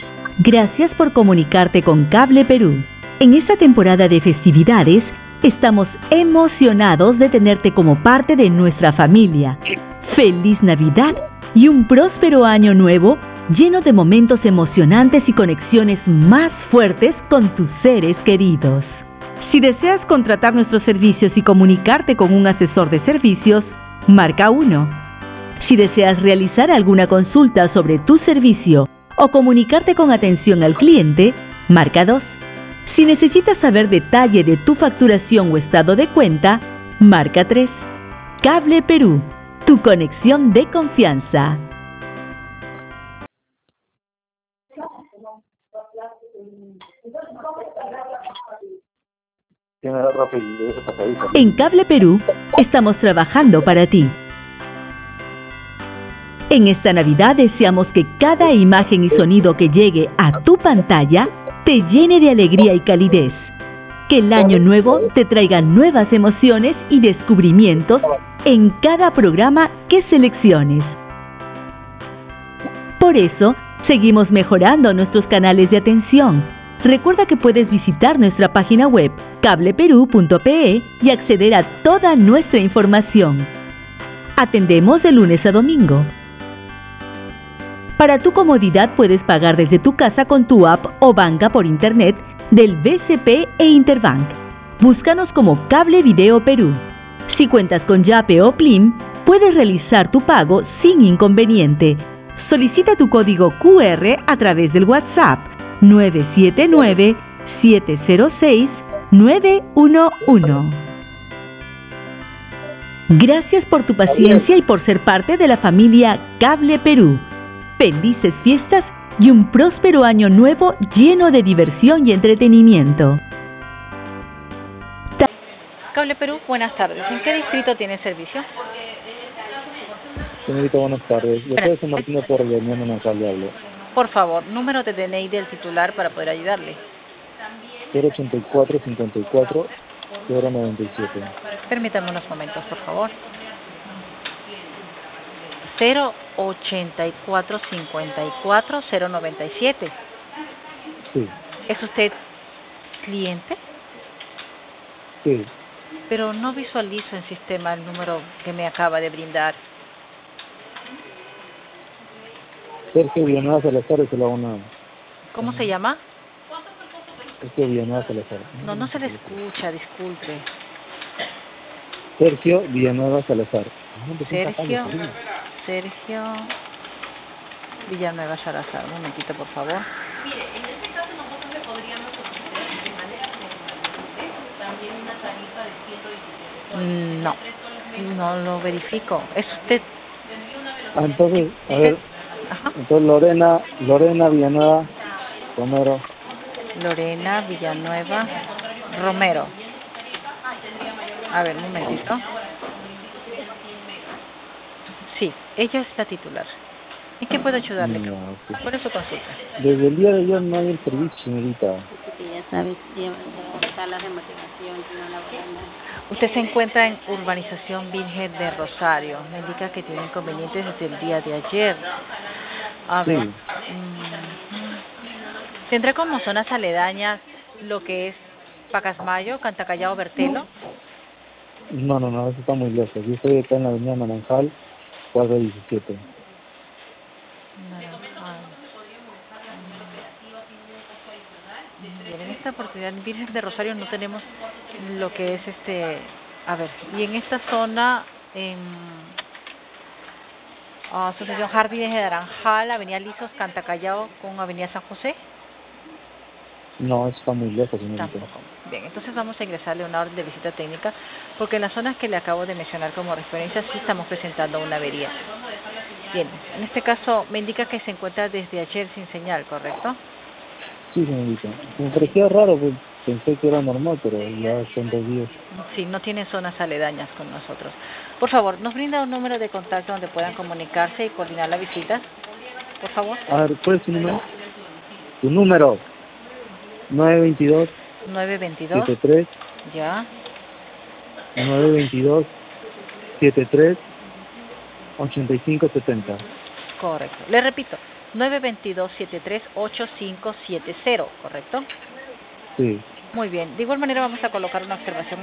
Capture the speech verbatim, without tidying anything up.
Gracias por comunicarte con Cable Perú. En esta temporada de festividades, estamos emocionados de tenerte como parte de nuestra familia. ¡Feliz Navidad y un próspero año nuevo lleno de momentos emocionantes y conexiones más fuertes con tus seres queridos! Si deseas contratar nuestros servicios y comunicarte con un asesor de servicios, marca uno. Si deseas realizar alguna consulta sobre tu servicio o comunicarte con atención al cliente, marca dos. Si necesitas saber detalle de tu facturación o estado de cuenta, marca tres. Cable Perú, tu conexión de confianza. En Cable Perú, estamos trabajando para ti. En esta Navidad deseamos que cada imagen y sonido que llegue a tu pantalla te llene de alegría y calidez. Que el año nuevo te traiga nuevas emociones y descubrimientos en cada programa que selecciones. Por eso, seguimos mejorando nuestros canales de atención. Recuerda que puedes visitar nuestra página web cable perú punto pe y acceder a toda nuestra información. Atendemos de lunes a domingo. Para tu comodidad puedes pagar desde tu casa con tu app o banca por internet del B C P e Interbank. Búscanos como Cable Video Perú. Si cuentas con Yape o Plim, puedes realizar tu pago sin inconveniente. Solicita tu código cu erre a través del WhatsApp nueve siete nueve, siete cero seis, nueve uno uno. Gracias por tu paciencia y por ser parte de la familia Cable Perú. Felices fiestas y un próspero año nuevo lleno de diversión y entretenimiento. Cable Perú, buenas tardes. ¿En qué distrito tiene servicio? Señorita, buenas tardes. Yo soy San Martín por el Unión Nacional, le hablo. Por favor, número de D N I del titular para poder ayudarle. cero ochenta y cuatro, cincuenta y cuatro, cero noventa y siete. Permítame unos momentos, por favor. cero ochenta y cuatro, cincuenta y cuatro, cero noventa y siete. Sí. ¿Es usted cliente? Sí. Pero no visualizo en sistema el número que me acaba de brindar. Sergio Villanueva Salazar es la una. ¿Cómo se llama? Sergio Villanueva Salazar. No, no se le escucha, disculpe. Sergio Villanueva Salazar. Sergio, Sergio Villanueva Salazar. Un momentito, por favor. Mire, en este caso nosotros le podríamos ofrecer de manera generosa también una tarifa de ciento veintisiete soles. No, no lo verifico. ¿Es usted? Ah, entonces, a ver. Ajá. Entonces Lorena, Lorena Villanueva Romero. Lorena Villanueva Romero. A ver, un momentito. Sí, ella es la titular. ¿En qué puedo ayudarle? No, sí. ¿Cuál es su consulta? Desde el día de ayer no hay el servicio, señorita. Sí, ya sabes, lleva salas de motivación, no laboral. Usted se encuentra en Urbanización Virgen de Rosario. Me indica que tiene inconvenientes desde el día de ayer. A ver. Sí. Mm, ¿Tendrá como zonas aledañas lo que es Pacasmayo, Cantacallao, Bertelo? No, no, no, eso está muy lejos. Yo estoy acá en la avenida Naranjal, cuadro diecisiete. Naranjal. Bien, en esta oportunidad en Virgen de Rosario no tenemos lo que es este... A ver, y en esta zona, en uh, Asociación Jardines de Naranjal, Avenida Lizos, Cantacallao con Avenida San José. No, eso está muy lejos, señorita. Tampoco. Bien, entonces vamos a ingresarle una orden de visita técnica porque en las zonas que le acabo de mencionar como referencia sí estamos presentando una avería. Bien, en este caso me indica que se encuentra desde ayer sin señal, ¿correcto? Sí, señorita. Me parecía raro, pues pensé que era normal, pero ya son dos días. Sí, no tiene zonas aledañas con nosotros. Por favor, ¿nos brinda un número de contacto donde puedan comunicarse y coordinar la visita? Por favor. A ver, ¿cuál es tu número? Tu número. nueve veintidós. nueve veintidós. setenta y tres. Ya. nueve veintidós. setenta y tres. ochenta y cinco setenta. Correcto. Le repito, nueve dos dos, siete tres ocho cinco siete cero, ¿correcto? Sí. Muy bien. De igual manera vamos a colocar una observación